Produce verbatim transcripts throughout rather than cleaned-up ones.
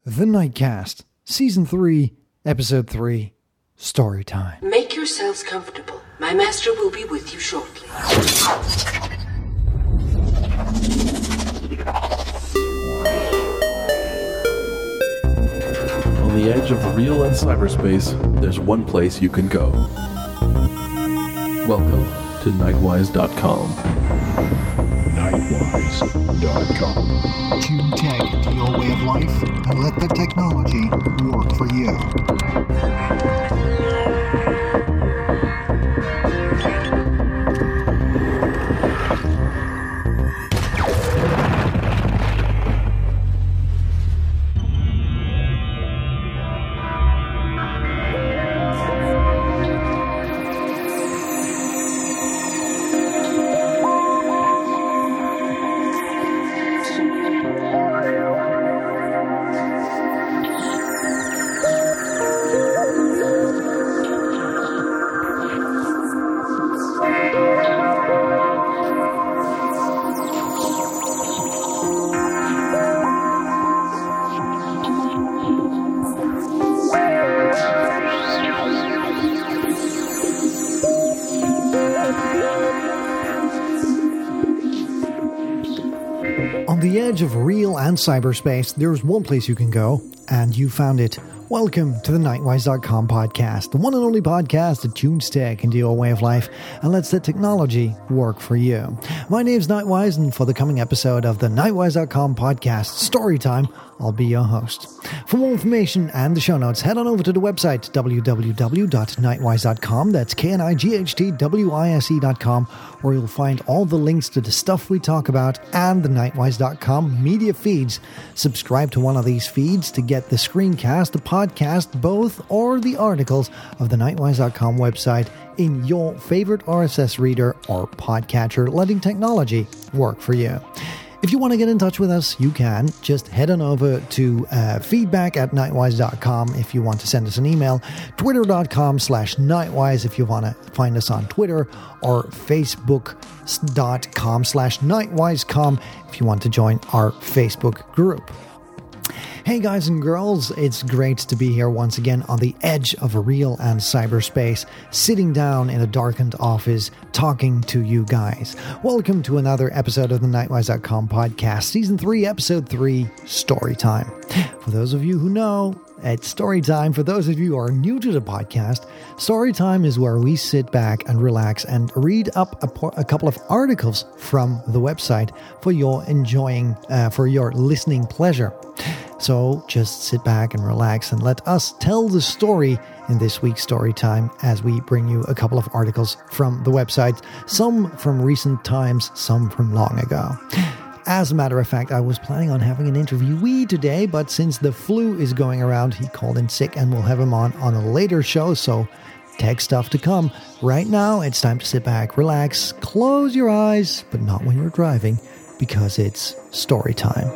The Nightcast, Season three, Episode three, Storytime. Make yourselves comfortable. My master will be with you shortly. On the edge of real and cyberspace, there's one place you can go. Welcome to Nightwise dot com. Nightwise dot com. Tune tech into your way of life and let the technology work for you. On the edge of real and cyberspace, there's one place you can go, and you found it. Welcome to the Nightwise dot com podcast, the one and only podcast that tunes tech into your way of life and lets the technology work for you. My name's Nightwise, and for the coming episode of the Nightwise dot com podcast, Storytime, I'll be your host. For more information and the show notes, head on over to the website, w w w dot nightwise dot com. That's K N I G H T W I S E dot com, where you'll find all the links to the stuff we talk about and the Nightwise dot com media feeds. Subscribe to one of these feeds to get the screencast, the podcast, both, or the articles of the Nightwise dot com website in your favorite R S S reader or podcatcher, letting technology work for you. If you want to get in touch with us, you can. Just head on over to uh, feedback at nightwise dot com if you want to send us an email, twitter dot com slash nightwise if you want to find us on Twitter, or facebook dot com slash nightwisecom if you want to join our Facebook group. Hey guys and girls, it's great to be here once again on the edge of a real and cyberspace, sitting down in a darkened office, talking to you guys. Welcome to another episode of the Nightwise dot com podcast, Season three, Episode three, Storytime. For those of you who know, it's Storytime. For those of you who are new to the podcast, Storytime is where we sit back and relax and read up a, po- a couple of articles from the website for your enjoying, uh, for your listening pleasure. So just sit back and relax and let us tell the story in this week's Storytime as we bring you a couple of articles from the website, some from recent times, some from long ago. As a matter of fact, I was planning on having an interviewee today, but since the flu is going around, he called in sick and we'll have him on on a later show, so tech stuff to come. Right now, it's time to sit back, relax, close your eyes, but not when you're driving, because it's story time.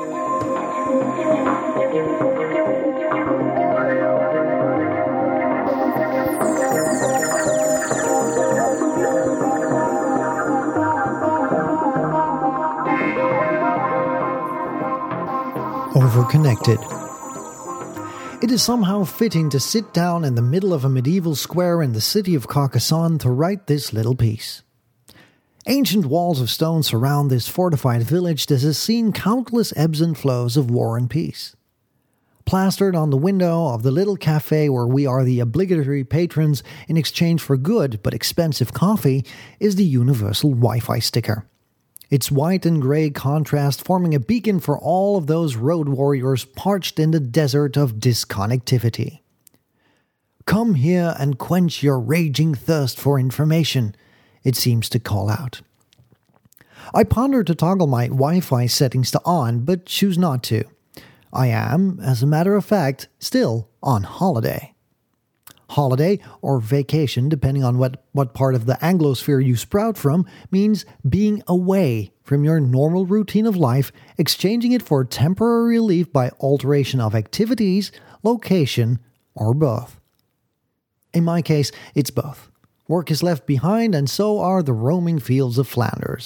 Overconnected. It is somehow fitting to sit down in the middle of a medieval square in the city of Carcassonne to write this little piece. Ancient walls of stone surround this fortified village that has seen countless ebbs and flows of war and peace. Plastered on the window of the little cafe where we are the obligatory patrons in exchange for good but expensive coffee is the universal Wi-Fi sticker. Its white and grey contrast forming a beacon for all of those road warriors parched in the desert of disconnectivity. Come here and quench your raging thirst for information, it seems to call out. I ponder to toggle my Wi-Fi settings to on, but choose not to. I am, as a matter of fact, still on holiday. Holiday, or vacation, depending on what, what part of the Anglosphere you sprout from, means being away from your normal routine of life, exchanging it for temporary relief by alteration of activities, location, or both. In my case, it's both. Work is left behind, and so are the roaming fields of Flanders.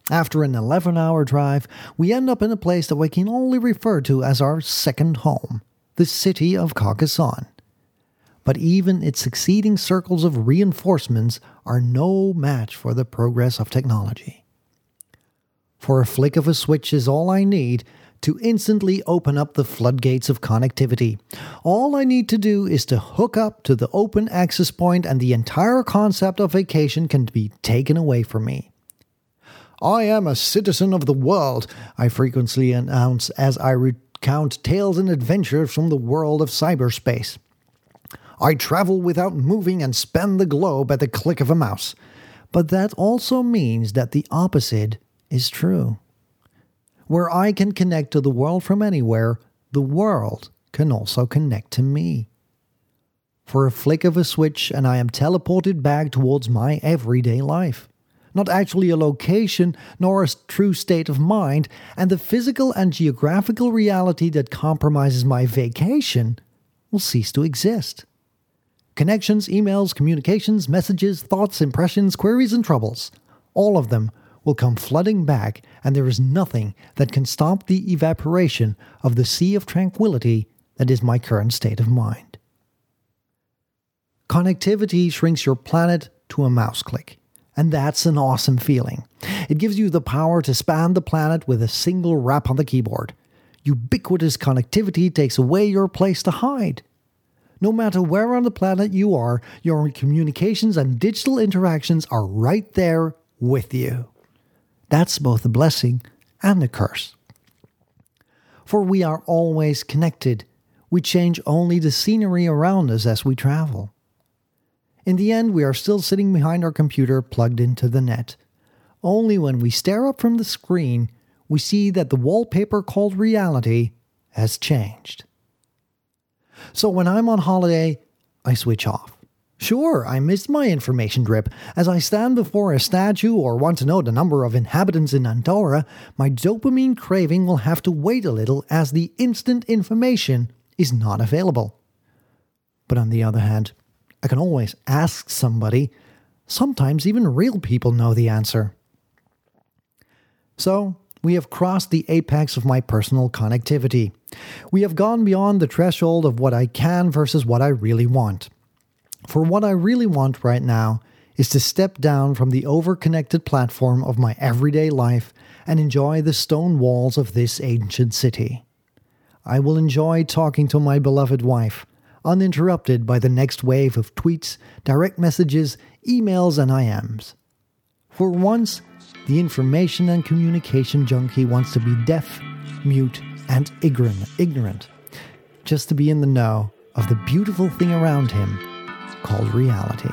After an eleven-hour drive, we end up in a place that we can only refer to as our second home, the city of Carcassonne. But even its succeeding circles of reinforcements are no match for the progress of technology. For a flick of a switch is all I need to instantly open up the floodgates of connectivity. All I need to do is to hook up to the open access point and the entire concept of vacation can be taken away from me. I am a citizen of the world, I frequently announce as I recount tales and adventures from the world of cyberspace. I travel without moving and span the globe at the click of a mouse. But that also means that the opposite is true. Where I can connect to the world from anywhere, the world can also connect to me. For a flick of a switch and I am teleported back towards my everyday life. Not actually a location, nor a true state of mind, and the physical and geographical reality that compromises my vacation will cease to exist. Connections, emails, communications, messages, thoughts, impressions, queries, and troubles, all of them will come flooding back, and there is nothing that can stop the evaporation of the sea of tranquility that is my current state of mind. Connectivity shrinks your planet to a mouse click. And that's an awesome feeling. It gives you the power to span the planet with a single rap on the keyboard. Ubiquitous connectivity takes away your place to hide. No matter where on the planet you are, your communications and digital interactions are right there with you. That's both a blessing and a curse. For we are always connected. We change only the scenery around us as we travel. In the end, we are still sitting behind our computer plugged into the net. Only when we stare up from the screen, we see that the wallpaper called reality has changed. So when I'm on holiday, I switch off. Sure, I missed my information drip. As I stand before a statue or want to know the number of inhabitants in Andorra, my dopamine craving will have to wait a little as the instant information is not available. But on the other hand, I can always ask somebody. Sometimes even real people know the answer. So, we have crossed the apex of my personal connectivity. We have gone beyond the threshold of what I can versus what I really want. For what I really want right now is to step down from the over-connected platform of my everyday life and enjoy the stone walls of this ancient city. I will enjoy talking to my beloved wife, uninterrupted by the next wave of tweets, direct messages, emails, and I Ms. For once, the information and communication junkie wants to be deaf, mute, and ignorant, just to be in the know of the beautiful thing around him called reality.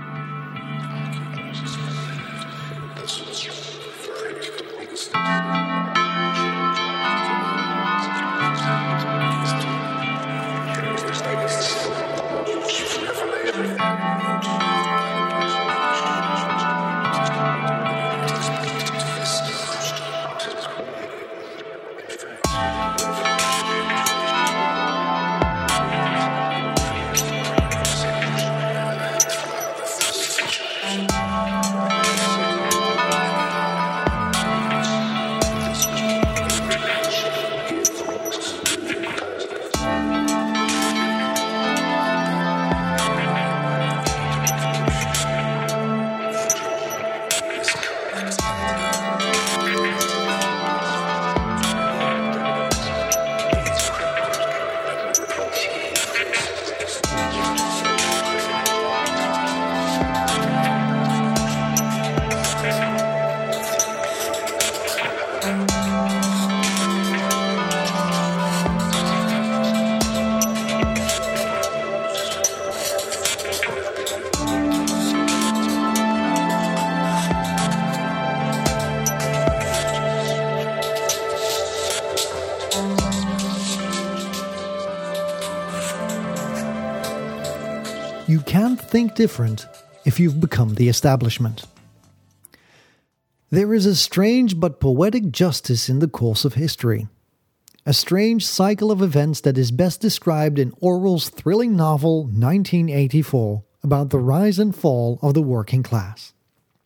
You can't think different if you've become the establishment. There is a strange but poetic justice in the course of history. A strange cycle of events that is best described in Orwell's thrilling novel nineteen eighty-four about the rise and fall of the working class.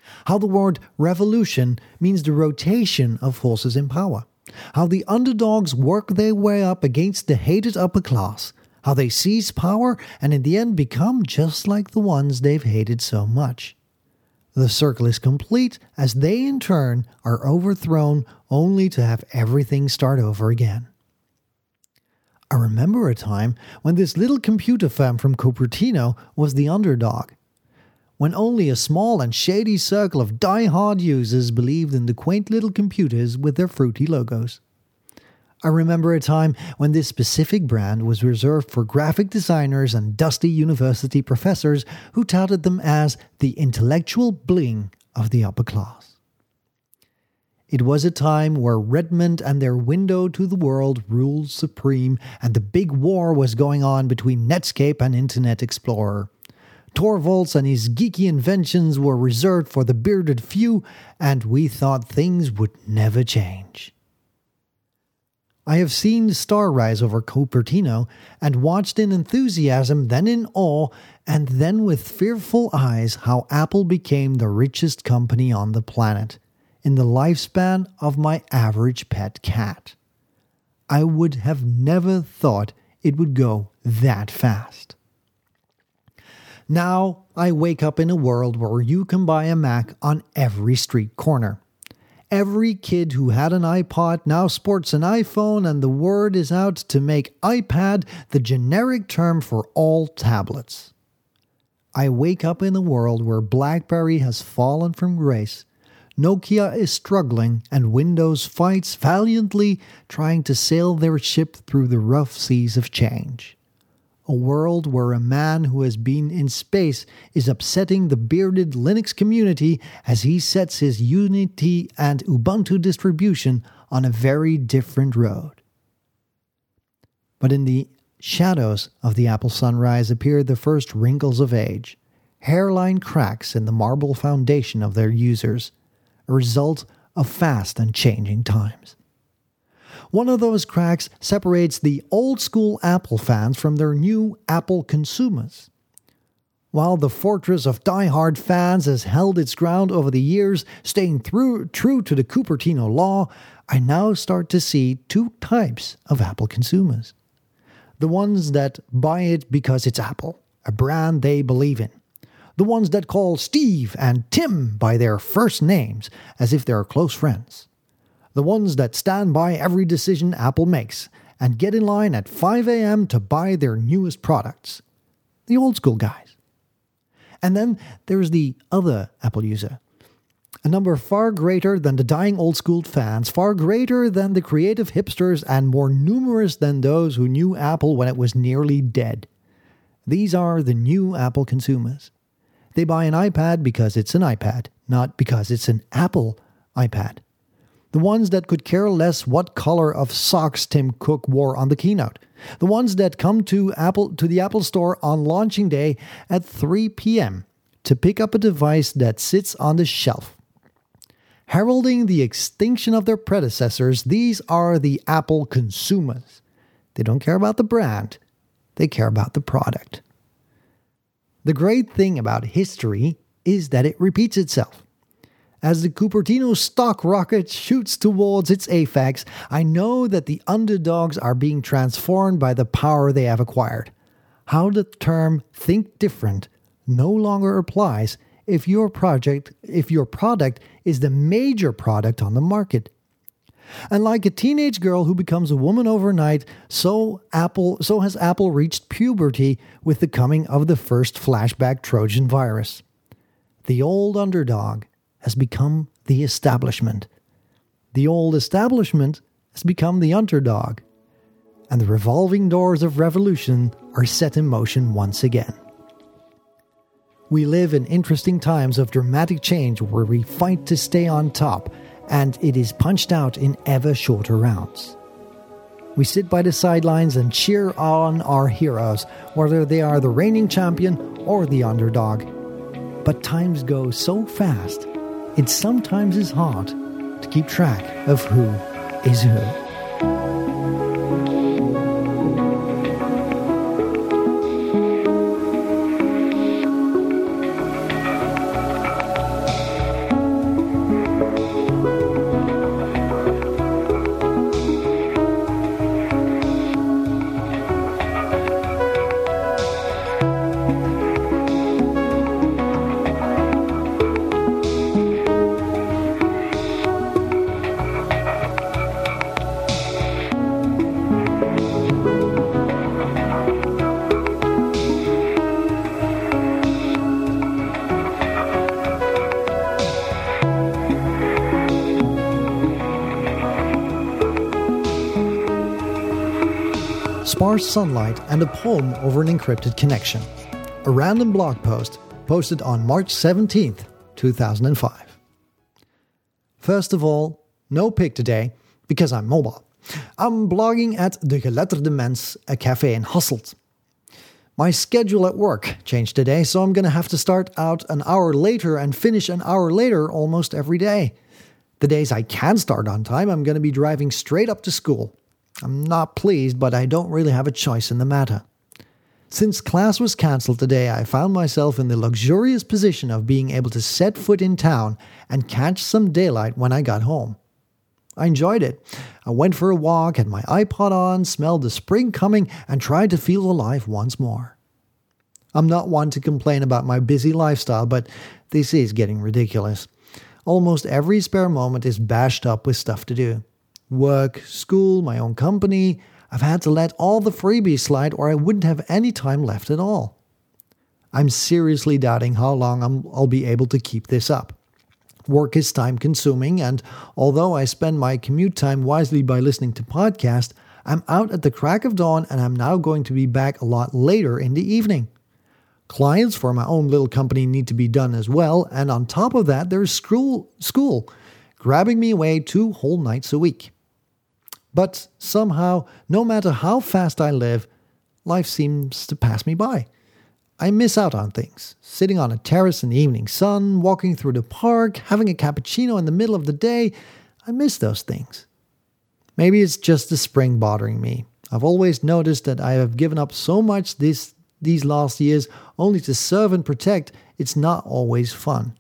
How the word revolution means the rotation of forces in power. How the underdogs work their way up against the hated upper class. How they seize power and in the end become just like the ones they've hated so much. The circle is complete as they in turn are overthrown only to have everything start over again. I remember a time when this little computer firm from Cupertino was the underdog. When only a small and shady circle of die-hard users believed in the quaint little computers with their fruity logos. I remember a time when this specific brand was reserved for graphic designers and dusty university professors who touted them as the intellectual bling of the upper class. It was a time where Redmond and their window to the world ruled supreme, and the big war was going on between Netscape and Internet Explorer. Torvalds and his geeky inventions were reserved for the bearded few, and we thought things would never change. I have seen the star rise over Cupertino and watched in enthusiasm, then in awe, and then with fearful eyes how Apple became the richest company on the planet in the lifespan of my average pet cat. I would have never thought it would go that fast. Now I wake up in a world where you can buy a Mac on every street corner. Every kid who had an iPod now sports an iPhone, and the word is out to make iPad the generic term for all tablets. I wake up in a world where BlackBerry has fallen from grace, Nokia is struggling, and Windows fights valiantly trying to sail their ship through the rough seas of change. A world where a man who has been in space is upsetting the bearded Linux community as he sets his Unity and Ubuntu distribution on a very different road. But in the shadows of the Apple sunrise appear the first wrinkles of age, hairline cracks in the marble foundation of their users, a result of fast and changing times. One of those cracks separates the old-school Apple fans from their new Apple consumers. While the fortress of die-hard fans has held its ground over the years, staying through, true to the Cupertino law, I now start to see two types of Apple consumers. The ones that buy it because it's Apple, a brand they believe in. The ones that call Steve and Tim by their first names as if they're close friends. The ones that stand by every decision Apple makes and get in line at five a.m. to buy their newest products. The old school guys. And then there's the other Apple user. A number far greater than the dying old school fans, far greater than the creative hipsters, and more numerous than those who knew Apple when it was nearly dead. These are the new Apple consumers. They buy an iPad because it's an iPad, not because it's an Apple iPad. The ones that could care less what color of socks Tim Cook wore on the keynote. The ones that come to Apple to the Apple Store on launching day at three p.m. to pick up a device that sits on the shelf. Heralding the extinction of their predecessors, these are the Apple consumers. They don't care about the brand. They care about the product. The great thing about history is that it repeats itself. As the Cupertino stock rocket shoots towards its apex, I know that the underdogs are being transformed by the power they have acquired. How the term "think different" no longer applies if your project, if your product is the major product on the market. And like a teenage girl who becomes a woman overnight, so Apple, so has Apple reached puberty with the coming of the first flashback Trojan virus. The old underdog has become the establishment. The old establishment has become the underdog. And the revolving doors of revolution are set in motion once again. We live in interesting times of dramatic change where we fight to stay on top, and it is punched out in ever shorter rounds. We sit by the sidelines and cheer on our heroes, whether they are the reigning champion or the underdog. But times go so fast, it sometimes is hard to keep track of who is who. sparse sunlight, and a poem over an encrypted connection. A random blog post posted on March seventeenth, two thousand five. First of all, no pic today, because I'm mobile. I'm blogging at De Geletterde Mens, a cafe in Hasselt. My schedule at work changed today, so I'm going to have to start out an hour later and finish an hour later almost every day. The days I can start on time, I'm going to be driving straight up to school. I'm not pleased, but I don't really have a choice in the matter. Since class was cancelled today, I found myself in the luxurious position of being able to set foot in town and catch some daylight when I got home. I enjoyed it. I went for a walk, had my iPod on, smelled the spring coming, and tried to feel alive once more. I'm not one to complain about my busy lifestyle, but this is getting ridiculous. Almost every spare moment is bashed up with stuff to do. Work, school, my own company. I've had to let all the freebies slide or I wouldn't have any time left at all. I'm seriously doubting how long I'm, I'll be able to keep this up. Work is time-consuming, and although I spend my commute time wisely by listening to podcasts, I'm out at the crack of dawn and I'm now going to be back a lot later in the evening. Clients for my own little company need to be done as well, and on top of that, there's school, school, grabbing me away two whole nights a week. But somehow, no matter how fast I live, life seems to pass me by. I miss out on things. Sitting on a terrace in the evening sun, walking through the park, having a cappuccino in the middle of the day, I miss those things. Maybe it's just the spring bothering me. I've always noticed that I have given up so much this these last years only to serve and protect. It's not always fun.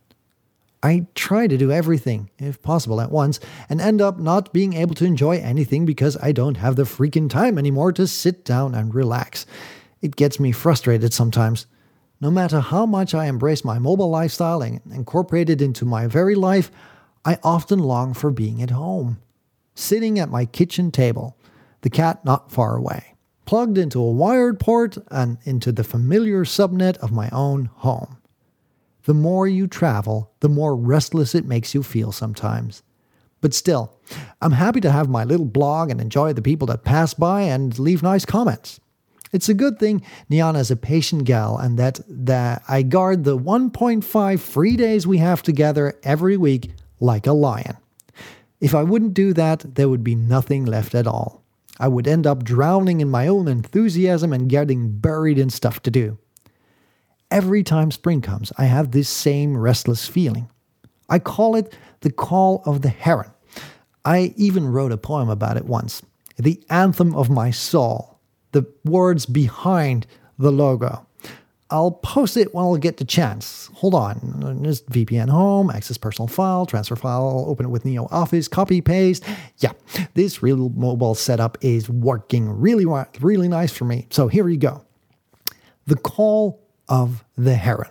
I try to do everything, if possible at once, and end up not being able to enjoy anything because I don't have the freaking time anymore to sit down and relax. It gets me frustrated sometimes. No matter how much I embrace my mobile lifestyle and incorporate it into my very life, I often long for being at home. Sitting at my kitchen table, the cat not far away, plugged into a wired port and into the familiar subnet of my own home. The more you travel, the more restless it makes you feel sometimes. But still, I'm happy to have my little blog and enjoy the people that pass by and leave nice comments. It's a good thing Niana's a patient gal and that, that I guard the one point five free days we have together every week like a lion. If I wouldn't do that, there would be nothing left at all. I would end up drowning in my own enthusiasm and getting buried in stuff to do. Every time spring comes, I have this same restless feeling. I call it the call of the heron. I even wrote a poem about it once. The anthem of my soul. The words behind the logo. I'll post it when I'll get the chance. Hold on. Just V P N home, access personal file, transfer file, open it with Neo Office, copy, paste. Yeah, this real mobile setup is working really, really nice for me. So here you go. The call of the heron.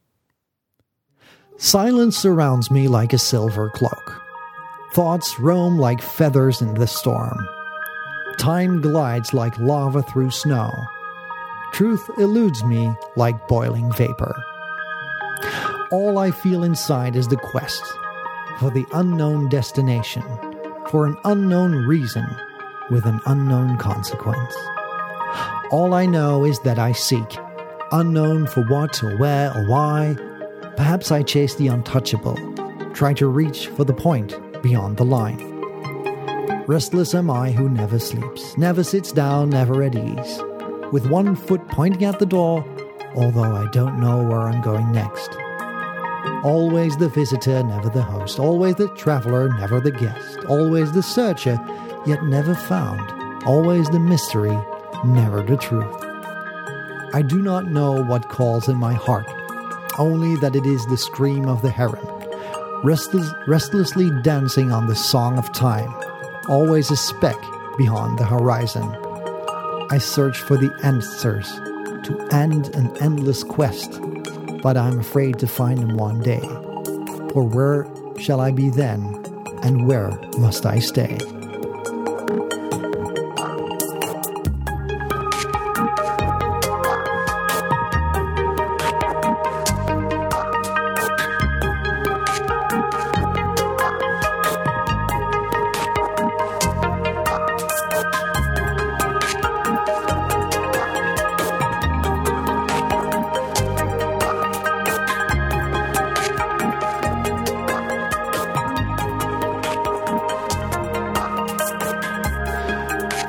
Silence surrounds me like a silver cloak. Thoughts roam like feathers in the storm. Time glides like lava through snow. Truth eludes me like boiling vapor. All I feel inside is the quest for the unknown destination, for an unknown reason with an unknown consequence. All I know is that I seek, unknown for what or where or why. Perhaps I chase the untouchable, try to reach for the point beyond the line. Restless am I who never sleeps, never sits down, never at ease, with one foot pointing at the door, although I don't know where I'm going next. Always the visitor, never the host, always the traveler, never the guest, always the searcher, yet never found, always the mystery, never the truth. I do not know what calls in my heart, only that it is the scream of the heron, restless, restlessly dancing on the song of time, always a speck beyond the horizon. I search for the answers to end an endless quest, but I'm afraid to find them one day. For where shall I be then, and where must I stay?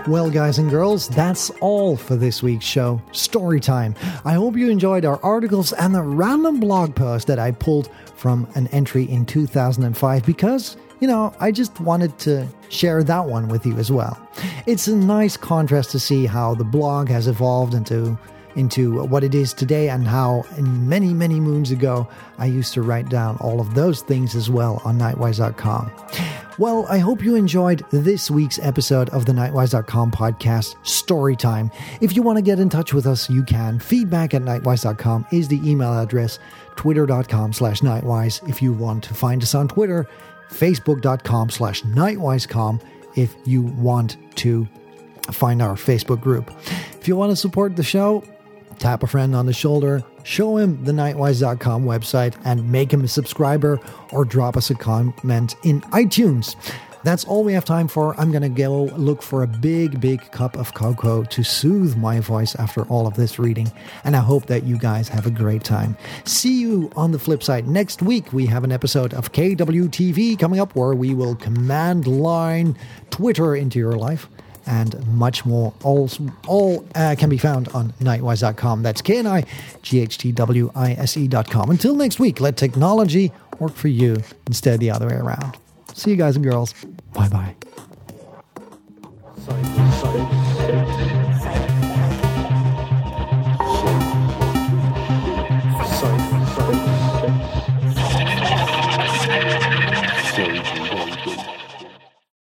Well, guys and girls, that's all for this week's show, Storytime. I hope you enjoyed our articles and the random blog post that I pulled from an entry in two thousand five because, you know, I just wanted to share that one with you as well. It's a nice contrast to see how the blog has evolved into into what it is today and how many, many moons ago I used to write down all of those things as well on Nightwise dot com. Well, I hope you enjoyed this week's episode of the Nightwise dot com podcast, Storytime. If you want to get in touch with us, you can. Feedback at Nightwise dot com is the email address. Twitter dot com slash Nightwise if you want to find us on Twitter. Facebook dot com slash Nightwise dot com if you want to find our Facebook group. If you want to support the show, tap a friend on the shoulder, show him the Nightwise dot com website, and make him a subscriber or drop us a comment in iTunes. That's all we have time for. I'm going to go look for a big, big cup of cocoa to soothe my voice after all of this reading. And I hope that you guys have a great time. See you on the flip side. Next week, we have an episode of K W T V coming up where we will command line Twitter into your life. And much more. All, all uh, can be found on Nightwise dot com. That's K N I G H T W I S E dot com. Until next week, let technology work for you instead of the other way around. See you guys and girls. Bye-bye.